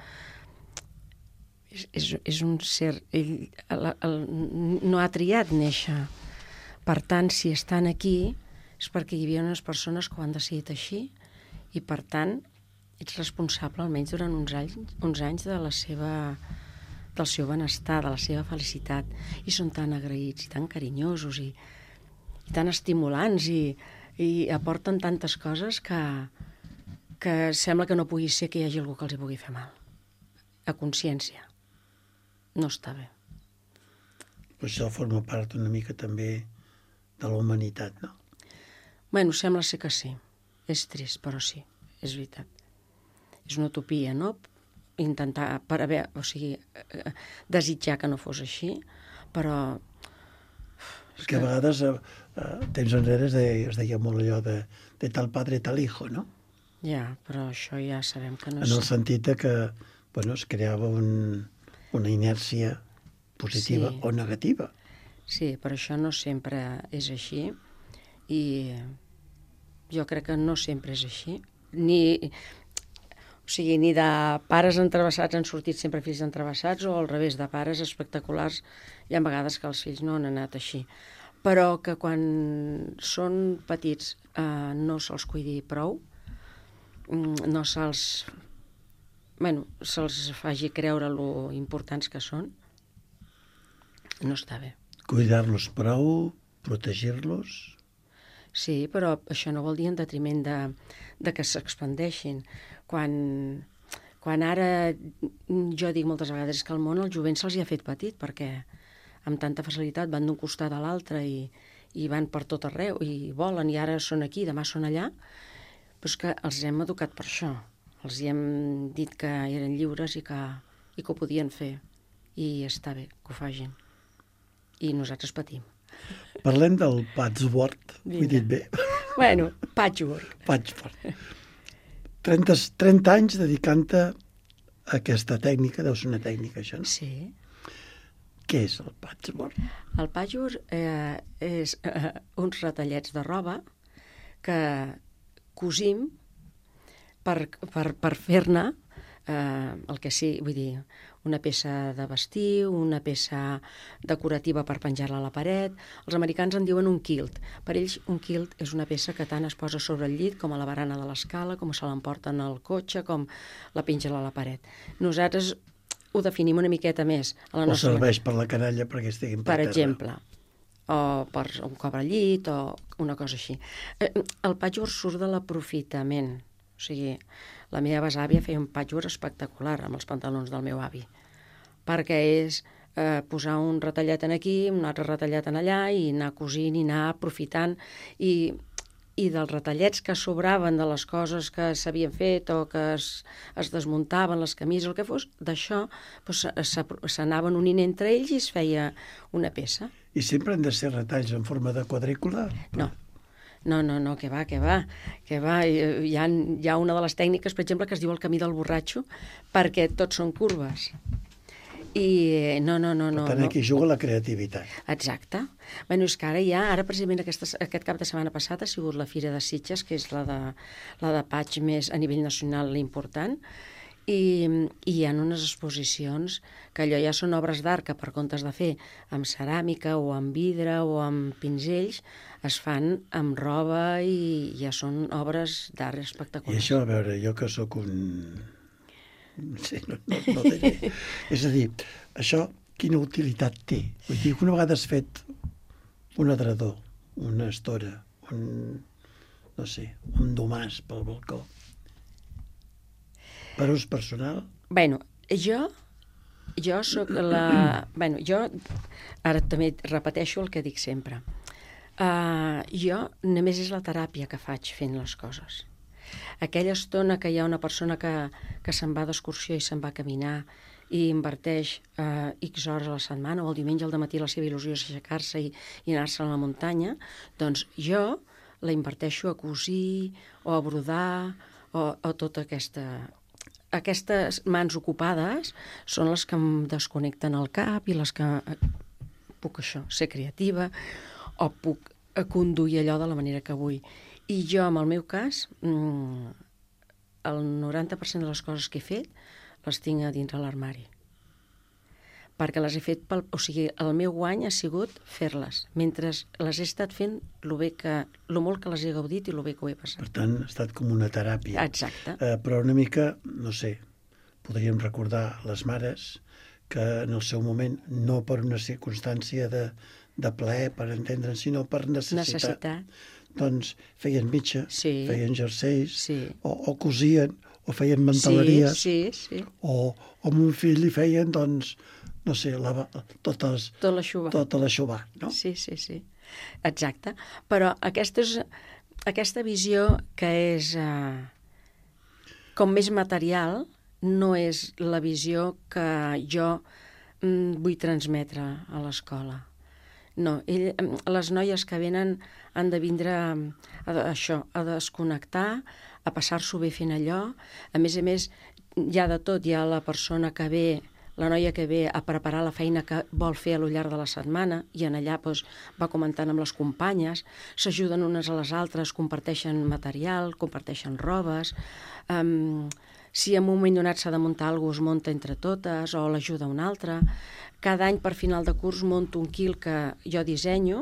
S2: És, és, és un ser... Ell el, el, no ha triat néixer, Per tant, si estan aquí és perquè hi havia unes persones que ho han decidit així i, per tant, ets responsable almenys durant uns anys, uns anys de la seva, del seu benestar, de la seva felicitat. I són tan agraïts i tan carinyosos i, i tan estimulants i, i aporten tantes coses que, que sembla que no pugui ser que hi hagi algú que els hi pugui fer mal. A consciència. No està bé.
S1: Això forma part una mica també de la humanitat, no?
S2: Bueno, sembla ser que sí. És trist, però sí, és veritat. És una utopia, no? Intentar, per haver, o sigui, eh, desitjar que no fos així, però...
S1: Perquè a vegades, eh, temps enrere es deia, es deia molt allò de, de tal padre, tal hijo, no?
S2: Ja, però això ja sabem que no
S1: és... En el sentit de que, bueno, es creava un, una inèrcia positiva
S2: sí.
S1: o negativa.
S2: Sí, però això no sempre és així i jo crec que no sempre és així. Ni... O sigui, ni de pares entrevessats han sortit sempre fills entrevessats o al revés, de pares espectaculars hi ha vegades que els fills no han anat així. Però que quan són petits eh, no se'ls cuidi prou, no se'ls bueno, se'ls faci creure lo importants que són, no està bé.
S1: Cuidar-los prou, protegir-los...
S2: Sí, però això no vol dir en detriment de, de que s'expandeixin. Quan, quan ara, jo dic moltes vegades, que al món el jovent se'ls hi ha fet petit, perquè amb tanta facilitat van d'un costat a l'altre i, i van per tot arreu, i volen, i ara són aquí, demà són allà, però és que els hem educat per això. Els hi hem dit que eren lliures i que, i que ho podien fer. I està bé que ho facin. I nosaltres patim.
S1: Parlem del patchwork, ho he dit bé.
S2: Bueno, patchwork.
S1: Patchwork. trenta, trenta anys dedicant-te a aquesta tècnica, deu ser una tècnica, això, no?
S2: Sí.
S1: Què és el patchwork?
S2: El patchwork eh, és eh, uns retallets de roba que cosim per, per, per fer-ne eh, el que sí, vull dir, una peça de vestir, una peça decorativa per penjar-la a la paret. Els americans en diuen un quilt. Per ells un quilt és una peça que tant es posa sobre el llit com a la barana de l'escala, com se l'emporten al cotxe, com la pengen a la paret. Nosaltres ho definim una miqueta més. A la
S1: o
S2: nostra...
S1: serveix per la canalla perquè estiguin per,
S2: per
S1: terra.
S2: exemple, o per un cobrellit o una cosa així. El patchwork surt de l'aprofitament. O sigui, la meva besàvia feia un patchwork espectacular amb els pantalons del meu avi, perquè és eh, posar un retallet en aquí, un altre retallet en allà, i anar cosint i anar aprofitant, i, i dels retallets que sobraven de les coses que s'havien fet o que es, es desmuntaven, les camises, el que fos, d'això doncs, s'anaven unint entre ells i es feia una peça.
S1: I sempre han de ser retalls en forma de quadrícula?
S2: No. No, no, no, que va, que va, que va. Hi ha, hi ha una de les tècniques, per exemple, que es diu el camí del borratxo, perquè tots són curves. I no, no, no.
S1: Per
S2: no,
S1: tant,
S2: no.
S1: aquí juga la creativitat.
S2: Exacte. Bueno, és que ara ja, ara precisament aquesta, aquest cap de setmana passat ha sigut la Fira de Sitges, que és la de, la de patch més a nivell nacional important, i, i hi ha unes exposicions que allò ja són obres d'art que per comptes de fer amb ceràmica o amb vidre o amb pinzells es fan amb roba i ja són obres d'art espectaculars.
S1: I això, a veure, jo que sóc un... Sí, no, no, no diré. És a dir, això quina utilitat té? Vull dir, una vegada has fet un adredor, una estora, un, no sé, un domàs pel balcó, per ús personal?
S2: Bueno, jo, jo soc la... Bueno, jo ara també repeteixo el que dic sempre. Uh, jo només és la teràpia que faig fent les coses. Aquella estona que hi ha una persona que, que se'n va d'excursió i se'n va a caminar i inverteix uh, X hores a la setmana o el diumenge al dematí la seva il·lusió és aixecar-se i, i anar-se a la muntanya, doncs jo la inverteixo a cosir o a brodar o, o tota aquesta... Aquestes mans ocupades són les que em desconnecten el cap i les que puc això, ser creativa o puc conduir allò de la manera que vull. I jo, en el meu cas, el noranta per cent de les coses que he fet les tinc a dintre l'armari. perquè les he fet pel... O sigui, el meu guany ha sigut fer-les, mentre les he estat fent lo bé que, lo molt que les he gaudit i lo bé que ho he passat.
S1: Per tant, ha estat com una teràpia.
S2: Exacte.
S1: Eh, però una mica, no sé, podríem recordar les mares que en el seu moment, no per una circumstància de, de plaer, per entendre'n, sinó per necessitat,
S2: Necessitat.
S1: doncs feien mitja,
S2: Sí.
S1: feien jerseis,
S2: Sí.
S1: o, o cosien, o feien manteleries,
S2: Sí, sí, sí.
S1: o, o amb un fill li feien, doncs, no sé, la, totes,
S2: Tot l'aixuvar.
S1: tota l'aixuvar, no?
S2: Sí, sí, sí. Exacte. Però aquesta, és, aquesta visió que és eh, com més material no és la visió que jo mm, vull transmetre a l'escola. No, ell, les noies que venen han de vindre a, a això, a desconnectar, a passar-s'ho bé fent allò. A més a més, hi ha de tot. Hi ha la persona que ve, la noia que ve a preparar la feina que vol fer a lo llarg de la setmana i en allà doncs, va comentant amb les companyes, s'ajuden unes a les altres, comparteixen material, comparteixen robes. Um, si en un moment donat s'ha de muntar alguna cosa, es munta entre totes o l'ajuda una altra. Cada any per final de curs monto un quil que jo dissenyo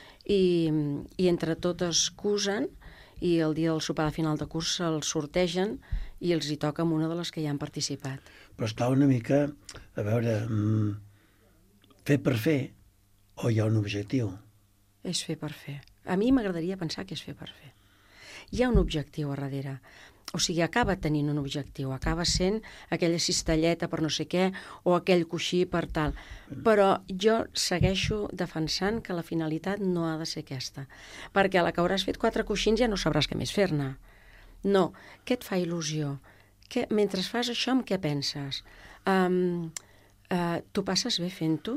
S2: i, i entre totes cusen i el dia del sopar de final de curs se'ls sortegen i els hi toca amb una de les que hi han participat.
S1: Però esclar, una mica, a veure, mm, fer per fer o hi ha un objectiu?
S2: És fer per fer. A mi m'agradaria pensar que és fer per fer. Hi ha un objectiu a darrere. O sigui, acaba tenint un objectiu, acaba sent aquella cistelleta per no sé què o aquell coixí per tal. Però jo segueixo defensant que la finalitat no ha de ser aquesta. Perquè a la que hauràs fet quatre coixins ja no sabràs què més fer-ne. No, què et fa il·lusió? Que, mentre fas això, en què penses? Um, uh, tu passes bé fent-ho?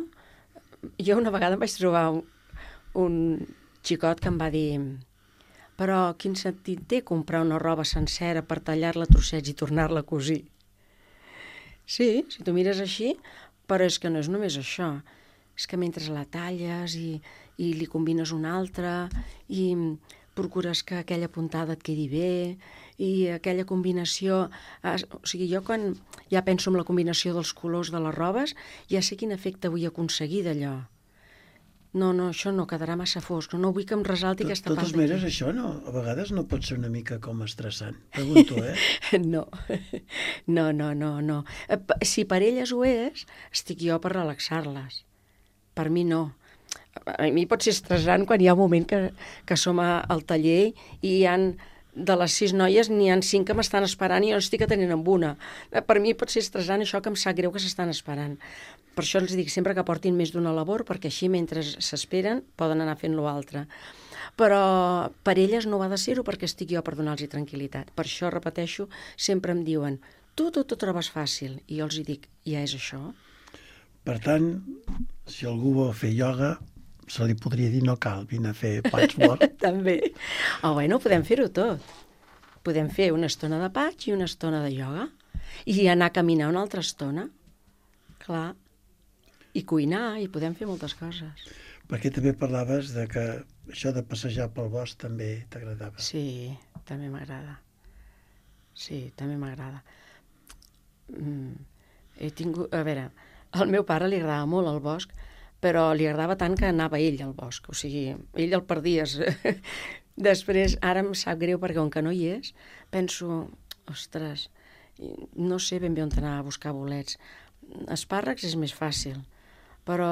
S2: Jo una vegada em vaig trobar un, un xicot que em va dir però quin sentit té comprar una roba sencera per tallar-la a trossets i tornar-la a cosir? Sí, si tu mires així, però és que no és només això. És que mentre la talles i, i li combines una altra i procures que aquella puntada et quedi bé i aquella combinació... O sigui, jo quan ja penso en la combinació dels colors de les robes ja sé quin efecte vull aconseguir d'allò. No, no, això no, quedarà massa fosc. No vull que em resalti aquesta part
S1: d'aquí. De totes maneres, això no, a vegades no pot ser una mica com estressant. Pregunto, eh?
S2: No, no, no, no, no. Si per elles ho és, estic jo per relaxar-les. Per mi no. A mi pot ser estressant quan hi ha un moment que, que som al taller i hi han... De les sis noies n'hi ha cinc que m'estan esperant i jo estic atenent amb una. Per mi pot ser estressant això que em sap greu que s'estan esperant. Per això els dic sempre que portin més d'una labor, perquè així mentre s'esperen poden anar fent l'altre. Però per elles no va de ser-ho perquè estic jo per donar-los tranquil·litat. Per això, repeteixo, sempre em diuen tu, tu t'ho trobes fàcil. I jo els dic, ja és això?
S1: Per tant, si algú vol fer ioga, se li podria dir no cal, vine a fer patchwork.
S2: També. O oh, bueno, podem fer-ho tot. Podem fer una estona de patch i una estona de ioga. I anar a caminar una altra estona. Clar. I cuinar, i podem fer moltes coses.
S1: Perquè també parlaves de que això de passejar pel bosc també t'agradava.
S2: Sí, també m'agrada. Sí, també m'agrada. Mm, he tingut... A veure, al meu pare li agradava molt el bosc, però li agradava tant que anava ell al bosc. O sigui, ell el perdies. Després, ara em sap greu perquè on que no hi és, penso, ostres, no sé ben bé on anar a buscar bolets. Espàrrecs és més fàcil, però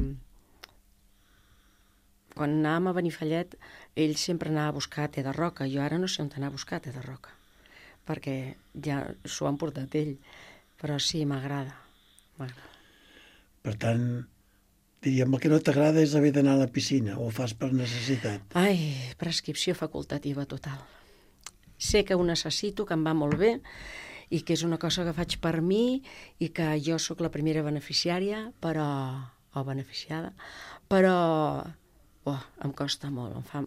S2: quan anàvem a Benifallet, ell sempre anava a buscar te de roca. Jo ara no sé on anar a buscar te de roca, perquè ja s'ho han portat ell. Però sí, m'agrada. M'agrada.
S1: Per tant, diríem, el que no t'agrada és haver d'anar a la piscina, o ho fas per necessitat?
S2: Ai, prescripció facultativa total. Sé que ho necessito, que em va molt bé, i que és una cosa que faig per mi, i que jo sóc la primera beneficiària, però... o beneficiada, però... Oh, em costa molt, em fa...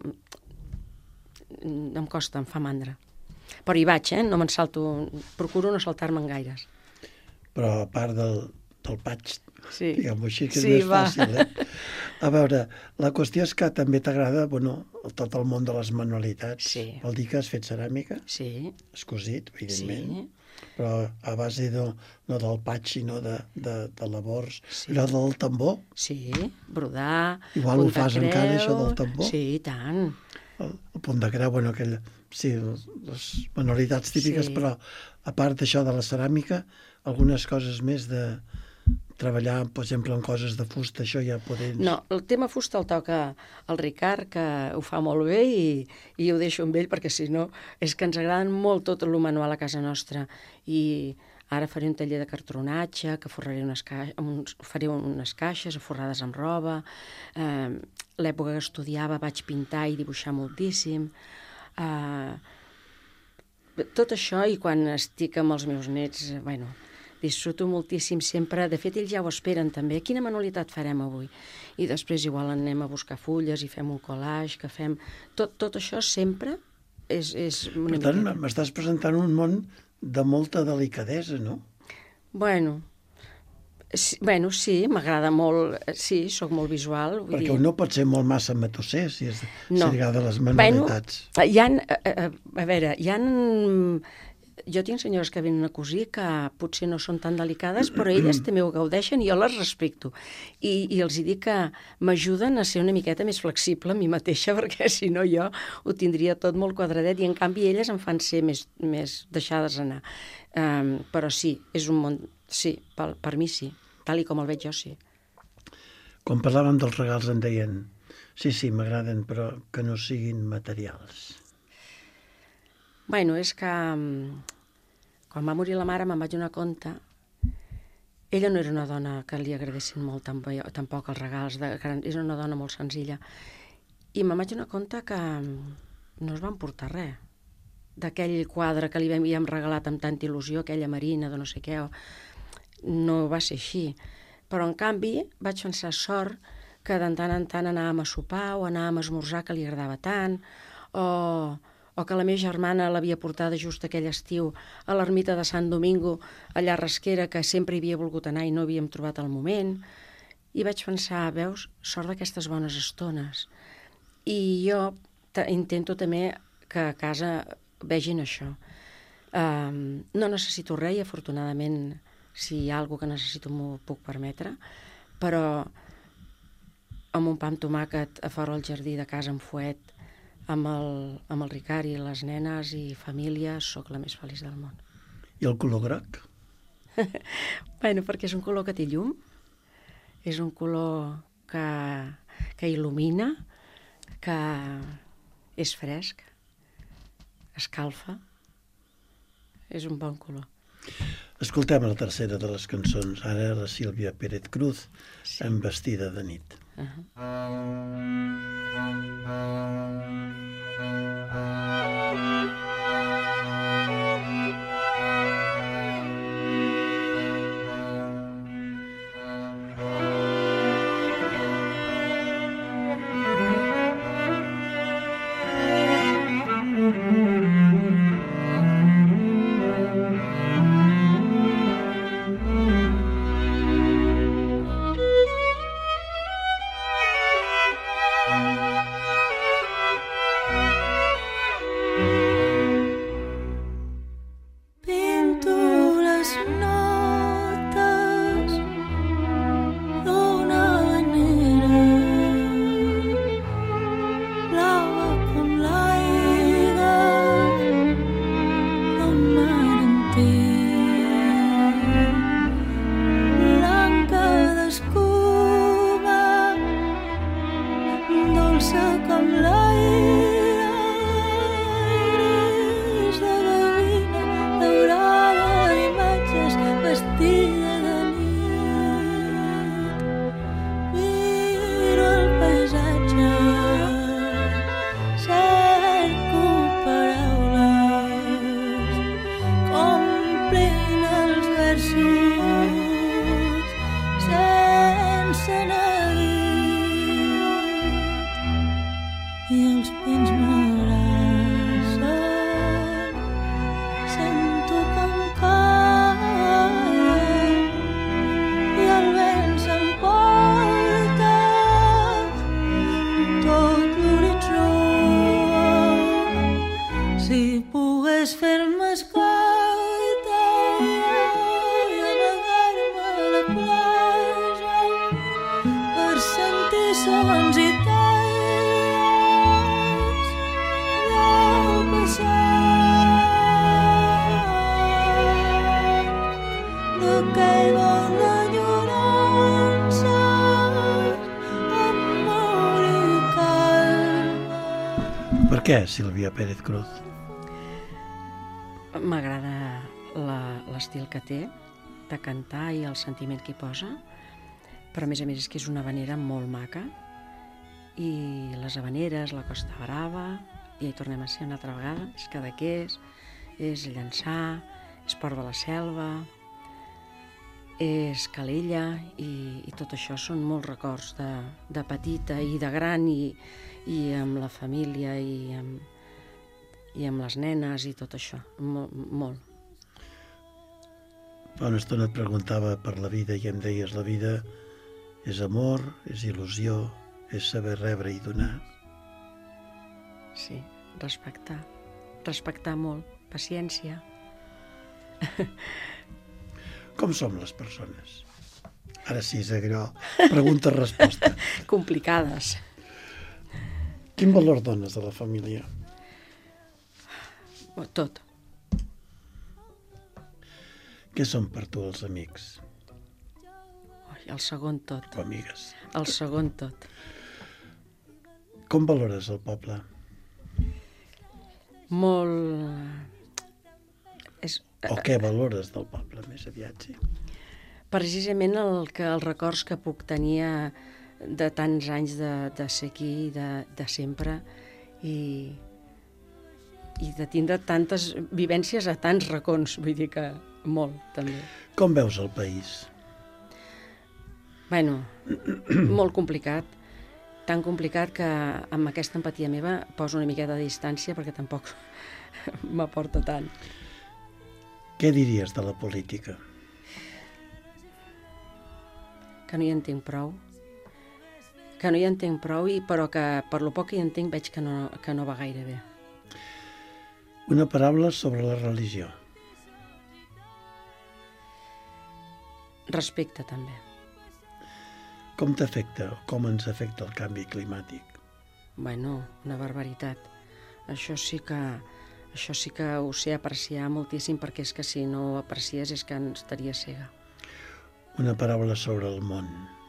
S2: em costa, em fa mandra. Però hi vaig, eh? No me'n salto... Procuro no saltar-me'n gaires.
S1: Però a part del, del patx,
S2: sí.
S1: diguem-ho així, que és
S2: sí,
S1: més
S2: va.
S1: fàcil, eh? A veure, la qüestió és que també t'agrada, bueno, tot el món de les manualitats.
S2: Sí.
S1: Vol dir que has fet ceràmica?
S2: Sí.
S1: Has cosit, evidentment.
S2: Sí.
S1: però a base de, no del patx, sinó de, de, de labors.
S2: Sí.
S1: Allò del tambor,
S2: Sí, brodar,
S1: igual ho
S2: punt de
S1: fas encara,
S2: creu.
S1: això del tambor?
S2: Sí, i tant.
S1: El, el punt de creu, bueno, aquell, sí, les manualitats típiques,
S2: Sí.
S1: però a part d'això de la ceràmica, algunes coses més de treballar, per exemple, en coses de fusta, això ja podents...
S2: No, el tema fusta el toca el Ricard, que ho fa molt bé i, i ho deixo amb ell, perquè si no, és que ens agraden molt tot el manual a casa nostra. I ara faré un taller de cartronatge, que forraré unes, ca... uns... faré unes caixes forrades amb roba. Eh, L'època que estudiava vaig pintar i dibuixar moltíssim. Eh, tot això, i quan estic amb els meus nets, eh, bueno, disfruto moltíssim sempre. De fet, ells ja ho esperen també. Quina manualitat farem avui? I després igual anem a buscar fulles i fem un collage, que fem... Tot, tot això sempre és, és una
S1: Per tant,
S2: miqueta.
S1: m'estàs presentant un món de molta delicadesa, no?
S2: Bueno, sí, bueno, sí, m'agrada molt... Sí, sóc molt visual. Vull
S1: Perquè
S2: dir...
S1: un no pot ser molt massa matusser, si és
S2: No.
S1: si li agrada les manualitats.
S2: Bueno, hi ha, a, a, a veure, hi ha... Jo tinc senyores que venen a cosir que potser no són tan delicades, però elles també ho gaudeixen i jo les respecto. I, i els hi dic que m'ajuden a ser una miqueta més flexible a mi mateixa, perquè si no jo ho tindria tot molt quadradet i en canvi elles em fan ser més, més deixades anar. Um, però sí, és un món... Sí, per, per mi sí, tal i com el veig jo sí.
S1: Quan parlàvem dels regals em deien sí, sí, m'agraden, però que no siguin materials.
S2: Bueno, és que um, quan va morir la mare me'n vaig donar compte. Ella no era una dona que li agradessin molt tampoc, tampoc els regals, de, era una dona molt senzilla. I me'n vaig donar compte que no es van portar res. D'aquell quadre que li havíem regalat amb tanta il·lusió, aquella marina de no sé què, no va ser així. Però en canvi vaig pensar sort que de tant en tant anàvem a sopar o anàvem a esmorzar que li agradava tant, o... o que la meva germana l'havia portada just aquell estiu a l'ermita de Sant Domingo, allà a Rasquera, que sempre hi havia volgut anar i no havíem trobat el moment. I vaig pensar, veus, sort d'aquestes bones estones. I jo intento també que a casa vegin això. Um, no necessito res i afortunadament si hi ha alguna que necessito m'ho puc permetre, però amb un pa amb tomàquet a fora al jardí de casa amb fuet, amb el, amb el Ricard i les nenes i família, sóc la més feliç del món.
S1: I el color groc?
S2: Bueno, perquè és un color que té llum, és un color que, que il·lumina, que és fresc, escalfa, és un bon color.
S1: Escoltem la tercera de les cançons, ara la Sílvia Pérez Cruz, sí. En Vestida de nit.
S2: Uh-huh.
S5: sons i talls del passat, d'aquell vol d'enyorança amor i calm.
S1: Per què Sílvia Pérez Cruz?
S2: M'agrada la- l'estil que té de cantar i el sentiment que hi posa, però a més a més és que és una havanera molt maca, i les habaneres, la Costa Brava, i hi tornem a ser una altra vegada, és Cadaqués, és Llançà, és Port de la Selva, és Calella, i, i tot això són molts records de, de petita i de gran, i, i amb la família, i amb, i amb les nenes, i tot això, molt. molt.
S1: Fa una estona et preguntava per la vida i em deies la vida és amor, és il·lusió, és saber rebre i donar.
S2: Sí, respectar. Respectar molt. Paciència.
S1: Com som les persones? Ara sí, és allò, pregunta-resposta.
S2: Complicades.
S1: Quin valor dones a la família?
S2: Tot.
S1: Què són per tu els amics
S2: Ui, el segon tot.
S1: o amigues?
S2: El segon tot.
S1: Com valores el poble?
S2: Molt... És,
S1: O què valores del poble, més aviat, sí?
S2: precisament el que, els records que puc tenir de tants anys de, de ser aquí, de, de sempre, i, i de tindre tantes vivències a tants racons, vull dir que molt, també.
S1: Com veus el país?
S2: Bueno, molt complicat, tan complicat que amb aquesta empatia meva poso una miqueta de distància perquè tampoc m'aporta tant.
S1: Què diries de la política?
S2: Que no hi entenc prou, que no hi entenc prou, i, però que per lo poc que hi entenc veig que no, que no va gaire bé.
S1: Una paraula sobre la religió.
S2: Respecte, també.
S1: Com t'afecta o com ens afecta el canvi climàtic?
S2: Bueno, una barbaritat. Això sí que, això sí que ho sé apreciar moltíssim, perquè és que si no ho aprecies és que estaria cega.
S1: Una paraula sobre el món.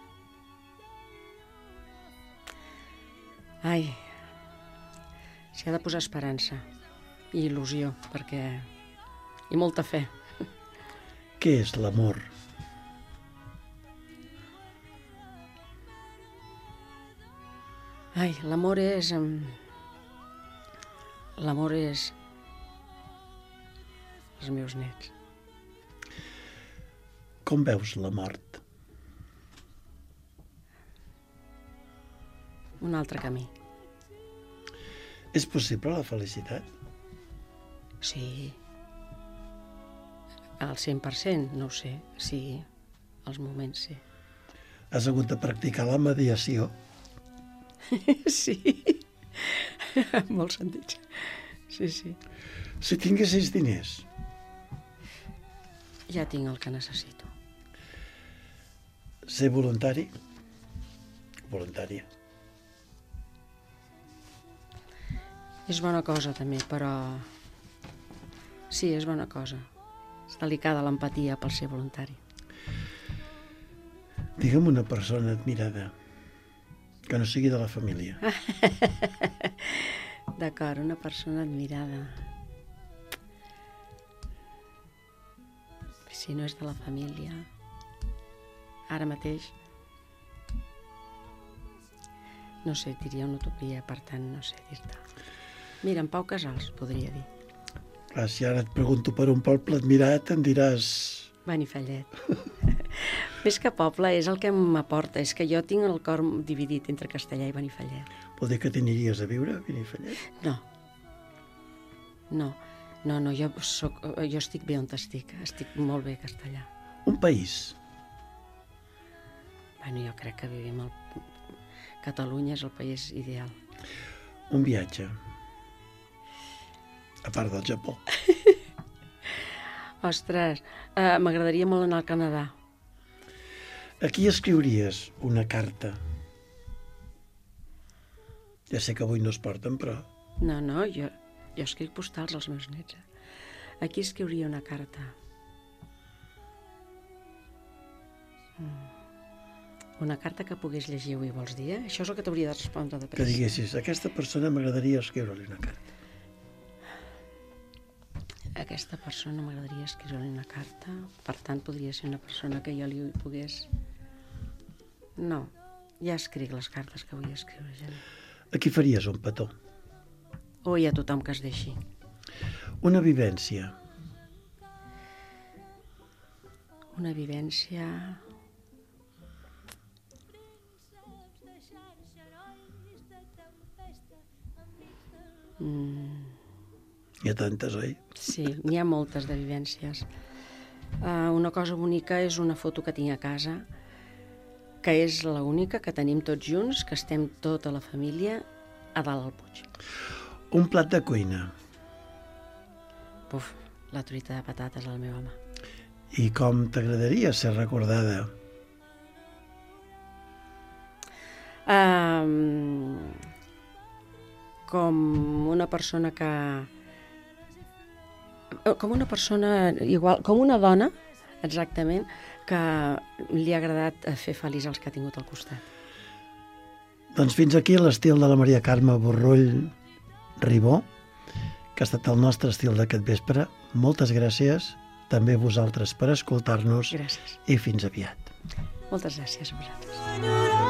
S2: Ai, s'hi ha de posar esperança i il·lusió, perquè... i molta fe.
S1: Què és l'amor?
S2: Ai, l'amor és... L'amor és... els meus nets.
S1: Com veus la mort?
S2: Un altre camí.
S1: És possible la felicitat?
S2: Sí. Al cent per cent, no ho sé. Sí, als moments sí.
S1: Has hagut de practicar la mediació?
S2: Sí. En molts sentits. Sí, sí.
S1: Si tinguessis diners,
S2: Ja tinc el que necessito.
S1: ser voluntari? Voluntària.
S2: És bona cosa, també, però... Sí, és bona cosa. És delicada l'empatia pel ser voluntari.
S1: Digue'm una persona admirada, que no sigui de la família.
S2: D'acord, una persona admirada. Si no és de la família, ara mateix, no sé, diria una utopia, per tant, no sé dir-te. Mira, en Pau Casals, podria dir.
S1: Clar, si ara et pregunto per un poble admirat, em diràs...
S2: Benifallet. Més que poble, és el que m'aporta. És que jo tinc el cor dividit entre Castellà i Benifallet.
S1: Vol dir que t'aniries a viure a Benifallet?
S2: No. No, no, no, jo, soc, jo estic bé on estic. Estic molt bé a Castellà.
S1: Un país.
S2: Bueno, jo crec que vivim al... Catalunya és el país ideal.
S1: Un viatge. A part del Japó.
S2: Ostres, eh, m'agradaria molt anar al Canadà.
S1: A qui escriuries una carta? Ja sé que avui no es porten, però...
S2: No, no, jo, jo escric postals als meus nets. Aquí escriuria una carta. Una carta que pogués llegir avui, vols dir? Eh? Això és el que t'hauria de respondre de pressa.
S1: Que diguessis, a aquesta persona m'agradaria escriure-li una carta.
S2: A aquesta persona m'agradaria escriure-li una carta, per tant podria ser una persona que jo li pogués... No, ja escric les cartes que vull escriure, Geni.
S1: A qui faries un petó?
S2: O hi ha tothom que es deixi.
S1: Una vivència.
S2: Una vivència... Mm.
S1: Hi ha tantes, oi?
S2: Sí, n'hi ha moltes de vivències. Uh, una cosa bonica és una foto que tinc a casa, que és l'única que tenim tots junts, que estem tota la família a dalt al Puig.
S1: Un plat de cuina.
S2: Buf, la truita de patates al meu home.
S1: I com t'agradaria ser recordada?
S2: Um, com una persona que... Com una persona igual, com una dona, exactament, que li ha agradat fer feliç els que ha tingut al costat.
S1: Doncs fins aquí l'estil de la Maria Carme Borrull Ribó, que ha estat el nostre estil d'aquest vespre. Moltes gràcies, també a vosaltres per escoltar-nos.
S2: Gràcies.
S1: I fins aviat.
S2: Moltes gràcies a vosaltres.
S5: Senyora